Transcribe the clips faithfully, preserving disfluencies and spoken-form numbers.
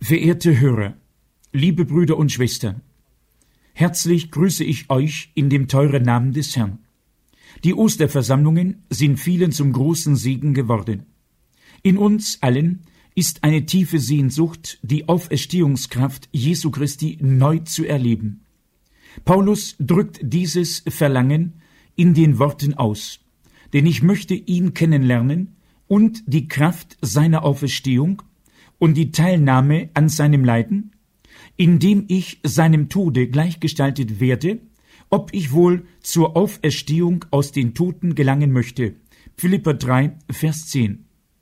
Verehrte Hörer, liebe Brüder und Schwestern, herzlich grüße ich euch in dem teuren Namen des Herrn. Die Osterversammlungen sind vielen zum großen Segen geworden. In uns allen ist eine tiefe Sehnsucht, die Auferstehungskraft Jesu Christi neu zu erleben. Paulus drückt dieses Verlangen in den Worten aus, denn ich möchte ihn kennenlernen und die Kraft seiner Auferstehung und die Teilnahme an seinem Leiden, indem ich seinem Tode gleichgestaltet werde, ob ich wohl zur Auferstehung aus den Toten gelangen möchte. Philipper drei, Vers zehn.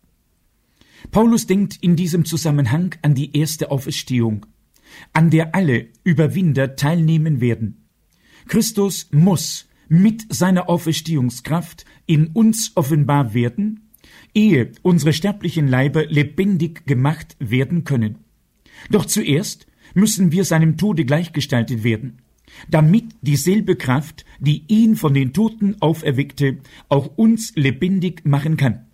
Paulus denkt in diesem Zusammenhang an die erste Auferstehung, an der alle Überwinder teilnehmen werden. Christus muss mit seiner Auferstehungskraft in uns offenbar werden, ehe unsere sterblichen Leiber lebendig gemacht werden können. Doch zuerst müssen wir seinem Tode gleichgestaltet werden, damit dieselbe Kraft, die ihn von den Toten auferweckte, auch uns lebendig machen kann.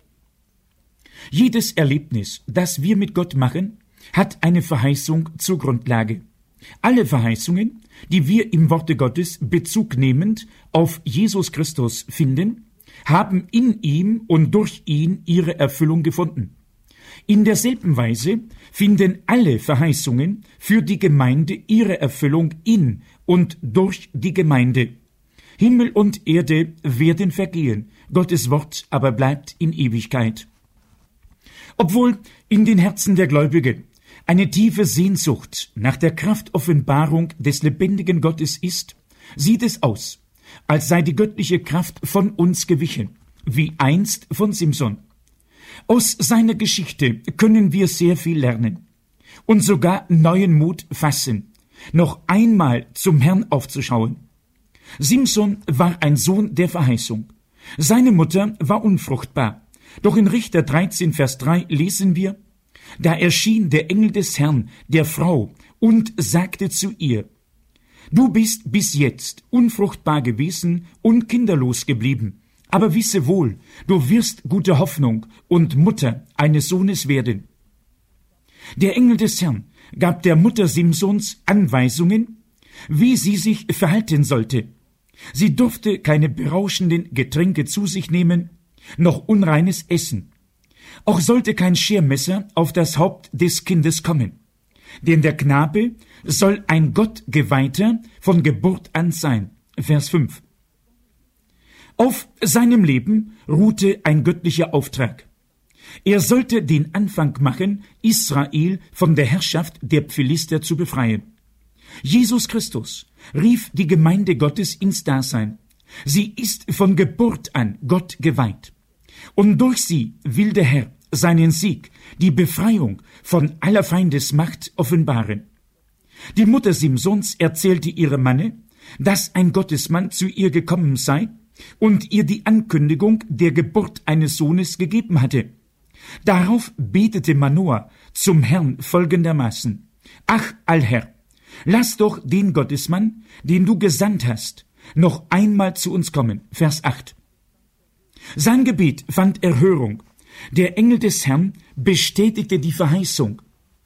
Jedes Erlebnis, das wir mit Gott machen, hat eine Verheißung zur Grundlage. Alle Verheißungen, die wir im Worte Gottes Bezug nehmend auf Jesus Christus finden, haben in ihm und durch ihn ihre Erfüllung gefunden. In derselben Weise finden alle Verheißungen für die Gemeinde ihre Erfüllung in und durch die Gemeinde. Himmel und Erde werden vergehen, Gottes Wort aber bleibt in Ewigkeit. Obwohl in den Herzen der Gläubigen eine tiefe Sehnsucht nach der Kraftoffenbarung des lebendigen Gottes ist, sieht es aus, als sei die göttliche Kraft von uns gewichen, wie einst von Simson. Aus seiner Geschichte können wir sehr viel lernen und sogar neuen Mut fassen, noch einmal zum Herrn aufzuschauen. Simson war ein Sohn der Verheißung. Seine Mutter war unfruchtbar. Doch in Richter dreizehn, Vers drei lesen wir: Da erschien der Engel des Herrn der Frau und sagte zu ihr: Du bist bis jetzt unfruchtbar gewesen und kinderlos geblieben. Aber wisse wohl, du wirst gute Hoffnung und Mutter eines Sohnes werden. Der Engel des Herrn gab der Mutter Simsons Anweisungen, wie sie sich verhalten sollte. Sie durfte keine berauschenden Getränke zu sich nehmen, noch unreines Essen. Auch sollte kein Schermesser auf das Haupt des Kindes kommen. Denn der Knabe soll ein Gottgeweihter von Geburt an sein. Vers fünf. Auf seinem Leben ruhte ein göttlicher Auftrag. Er sollte den Anfang machen, Israel von der Herrschaft der Philister zu befreien. Jesus Christus rief die Gemeinde Gottes ins Dasein. Sie ist von Geburt an Gott geweiht. Und durch sie will der Herr seinen Sieg, die Befreiung von aller Feindesmacht offenbaren. Die Mutter Simsons erzählte ihrem Manne, dass ein Gottesmann zu ihr gekommen sei und ihr die Ankündigung der Geburt eines Sohnes gegeben hatte. Darauf betete Manoah zum Herrn folgendermaßen: Ach, Allherr, lass doch den Gottesmann, den du gesandt hast, noch einmal zu uns kommen. Vers acht. Sein Gebet fand Erhörung. Der Engel des Herrn bestätigte die Verheißung.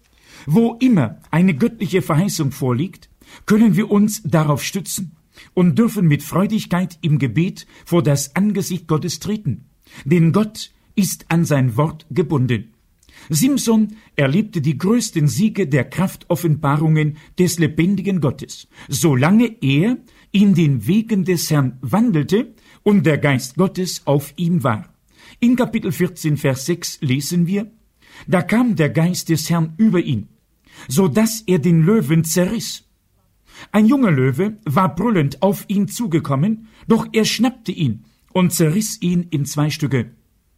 Wo immer eine göttliche Verheißung vorliegt, können wir uns darauf stützen und dürfen mit Freudigkeit im Gebet vor das Angesicht Gottes treten. Denn Gott ist an sein Wort gebunden. Simson erlebte die größten Siege der Kraftoffenbarungen des lebendigen Gottes, solange er in den Wegen des Herrn wandelte und der Geist Gottes auf ihm war. In Kapitel vierzehn, Vers sechs lesen wir: Da kam der Geist des Herrn über ihn, so dass er den Löwen zerriss. Ein junger Löwe war brüllend auf ihn zugekommen, doch er schnappte ihn und zerriss ihn in zwei Stücke.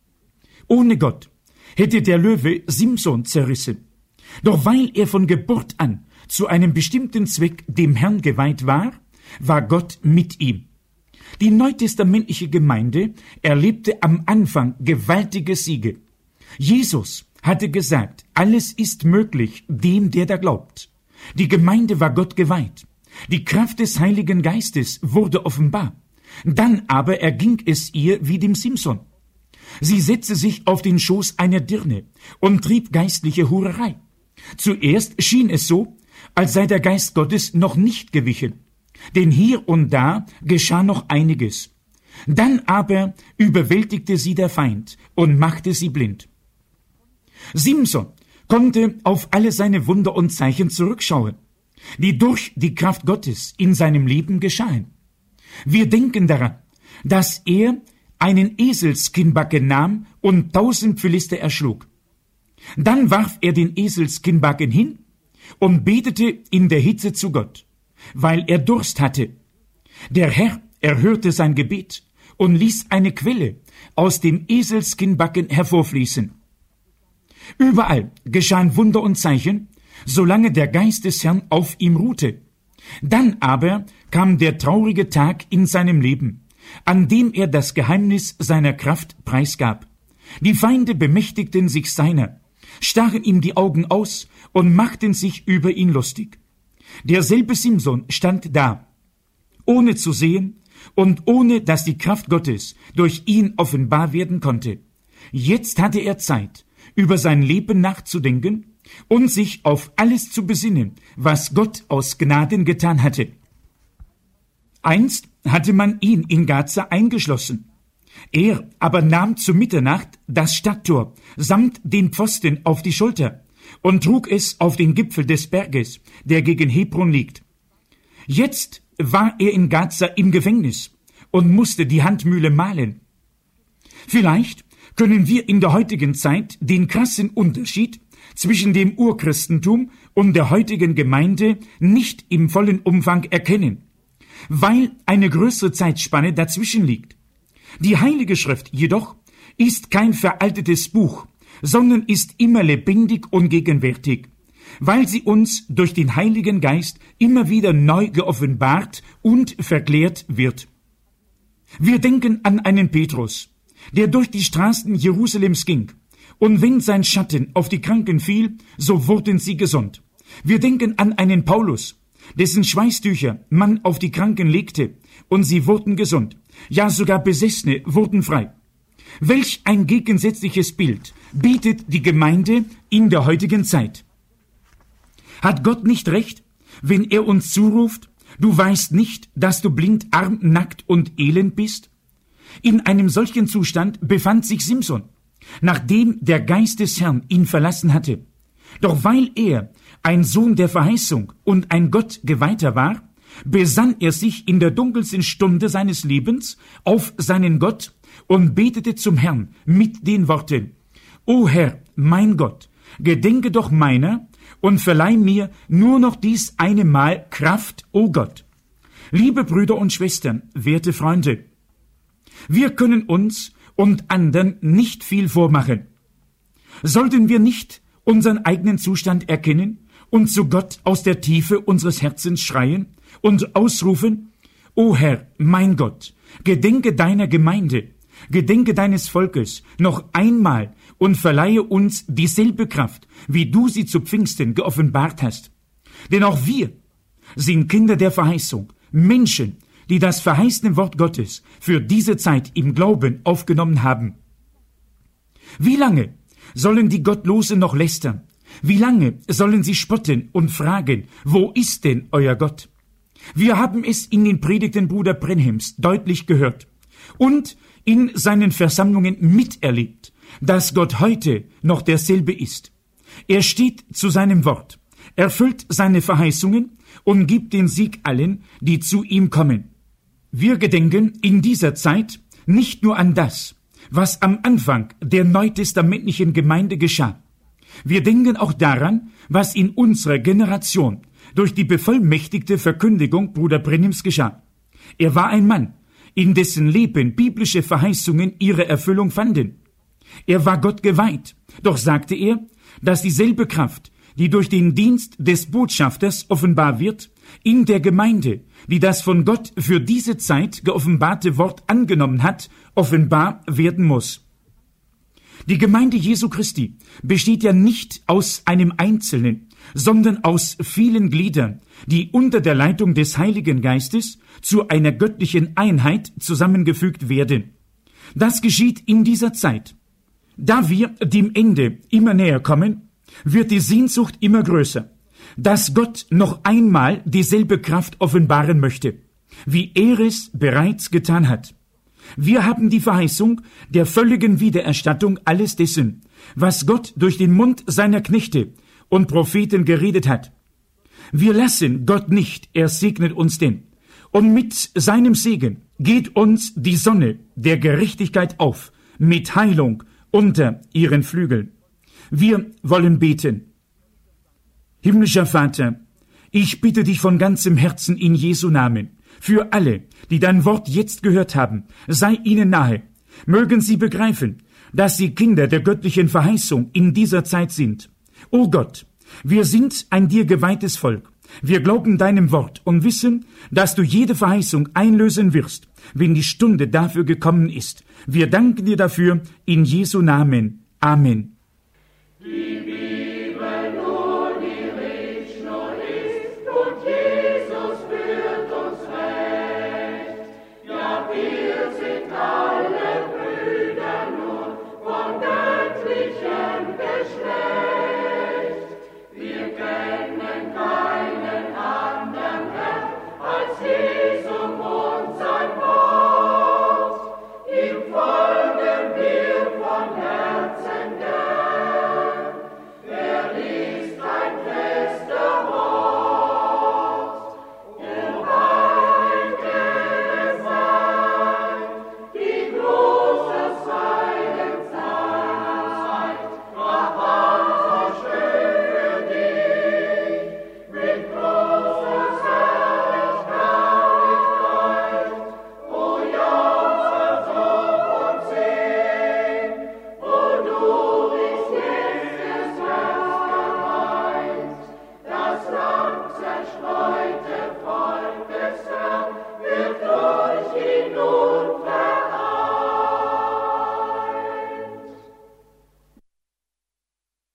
Ohne Gott hätte der Löwe Simson zerrissen. Doch weil er von Geburt an zu einem bestimmten Zweck dem Herrn geweiht war, war Gott mit ihm. Die neutestamentliche Gemeinde erlebte am Anfang gewaltige Siege. Jesus hatte gesagt, alles ist möglich dem, der da glaubt. Die Gemeinde war Gott geweiht. Die Kraft des Heiligen Geistes wurde offenbar. Dann aber erging es ihr wie dem Simson. Sie setzte sich auf den Schoß einer Dirne und trieb geistliche Hurerei. Zuerst schien es so, als sei der Geist Gottes noch nicht gewichen, denn hier und da geschah noch einiges. Dann aber überwältigte sie der Feind und machte sie blind. Simson konnte auf alle seine Wunder und Zeichen zurückschauen, die durch die Kraft Gottes in seinem Leben geschahen. Wir denken daran, dass er einen Eselskinnbacken nahm und tausend Philister erschlug. Dann warf er den Eselskinnbacken hin und betete in der Hitze zu Gott, weil er Durst hatte. Der Herr erhörte sein Gebet und ließ eine Quelle aus dem Eselskinnbacken hervorfließen. Überall geschahen Wunder und Zeichen, solange der Geist des Herrn auf ihm ruhte. Dann aber kam der traurige Tag in seinem Leben, an dem er das Geheimnis seiner Kraft preisgab. Die Feinde bemächtigten sich seiner, stachen ihm die Augen aus und machten sich über ihn lustig. Derselbe Simson stand da, ohne zu sehen und ohne dass die Kraft Gottes durch ihn offenbar werden konnte. Jetzt hatte er Zeit, über sein Leben nachzudenken und sich auf alles zu besinnen, was Gott aus Gnaden getan hatte. Einst hatte man ihn in Gaza eingeschlossen. Er aber nahm zu Mitternacht das Stadttor samt den Pfosten auf die Schulter und trug es auf den Gipfel des Berges, der gegen Hebron liegt. Jetzt war er in Gaza im Gefängnis und musste die Handmühle mahlen. Vielleicht können wir in der heutigen Zeit den krassen Unterschied zwischen dem Urchristentum und der heutigen Gemeinde nicht im vollen Umfang erkennen, weil eine größere Zeitspanne dazwischen liegt. Die Heilige Schrift jedoch ist kein veraltetes Buch, sondern ist immer lebendig und gegenwärtig, weil sie uns durch den Heiligen Geist immer wieder neu geoffenbart und verklärt wird. Wir denken an einen Petrus, der durch die Straßen Jerusalems ging, und wenn sein Schatten auf die Kranken fiel, so wurden sie gesund. Wir denken an einen Paulus, dessen Schweißtücher man auf die Kranken legte, und sie wurden gesund. Ja, sogar Besessene wurden frei. Welch ein gegensätzliches Bild bietet die Gemeinde in der heutigen Zeit. Hat Gott nicht recht, wenn er uns zuruft, du weißt nicht, dass du blind, arm, nackt und elend bist? In einem solchen Zustand befand sich Simson, nachdem der Geist des Herrn ihn verlassen hatte. Doch weil er ein Sohn der Verheißung und ein Gottgeweihter war, besann er sich in der dunkelsten Stunde seines Lebens auf seinen Gott und betete zum Herrn mit den Worten: O Herr, mein Gott, gedenke doch meiner und verleih mir nur noch dies eine Mal Kraft, o Gott. Liebe Brüder und Schwestern, werte Freunde, wir können uns und anderen nicht viel vormachen. Sollten wir nicht unseren eigenen Zustand erkennen und zu Gott aus der Tiefe unseres Herzens schreien und ausrufen: O Herr, mein Gott, gedenke deiner Gemeinde, gedenke deines Volkes noch einmal und verleihe uns dieselbe Kraft, wie du sie zu Pfingsten geoffenbart hast. Denn auch wir sind Kinder der Verheißung, Menschen, die das verheißene Wort Gottes für diese Zeit im Glauben aufgenommen haben. Wie lange sollen die Gottlosen noch lästern? Wie lange sollen sie spotten und fragen, wo ist denn euer Gott? Wir haben es in den Predigten Bruder Brenhims deutlich gehört und in seinen Versammlungen miterlebt, dass Gott heute noch derselbe ist. Er steht zu seinem Wort, erfüllt seine Verheißungen und gibt den Sieg allen, die zu ihm kommen. Wir gedenken in dieser Zeit nicht nur an das, was am Anfang der neutestamentlichen Gemeinde geschah. Wir denken auch daran, was in unserer Generation durch die bevollmächtigte Verkündigung Bruder Brenhims geschah. Er war ein Mann, in dessen Leben biblische Verheißungen ihre Erfüllung fanden. Er war Gott geweiht, doch sagte er, dass dieselbe Kraft, die durch den Dienst des Botschafters offenbar wird, in der Gemeinde, die das von Gott für diese Zeit geoffenbarte Wort angenommen hat, offenbar werden muss. Die Gemeinde Jesu Christi besteht ja nicht aus einem Einzelnen, sondern aus vielen Gliedern, die unter der Leitung des Heiligen Geistes zu einer göttlichen Einheit zusammengefügt werden. Das geschieht in dieser Zeit. Da wir dem Ende immer näher kommen, wird die Sehnsucht immer größer, dass Gott noch einmal dieselbe Kraft offenbaren möchte, wie er es bereits getan hat. Wir haben die Verheißung der völligen Wiedererstattung alles dessen, was Gott durch den Mund seiner Knechte und Propheten geredet hat. Wir lassen Gott nicht, er segnet uns denn. Und mit seinem Segen geht uns die Sonne der Gerechtigkeit auf, mit Heilung unter ihren Flügeln. Wir wollen beten. Himmlischer Vater, ich bitte dich von ganzem Herzen in Jesu Namen, für alle, die dein Wort jetzt gehört haben, sei ihnen nahe. Mögen sie begreifen, dass sie Kinder der göttlichen Verheißung in dieser Zeit sind. O Gott, wir sind ein dir geweihtes Volk. Wir glauben deinem Wort und wissen, dass du jede Verheißung einlösen wirst, wenn die Stunde dafür gekommen ist. Wir danken dir dafür in Jesu Namen. Amen.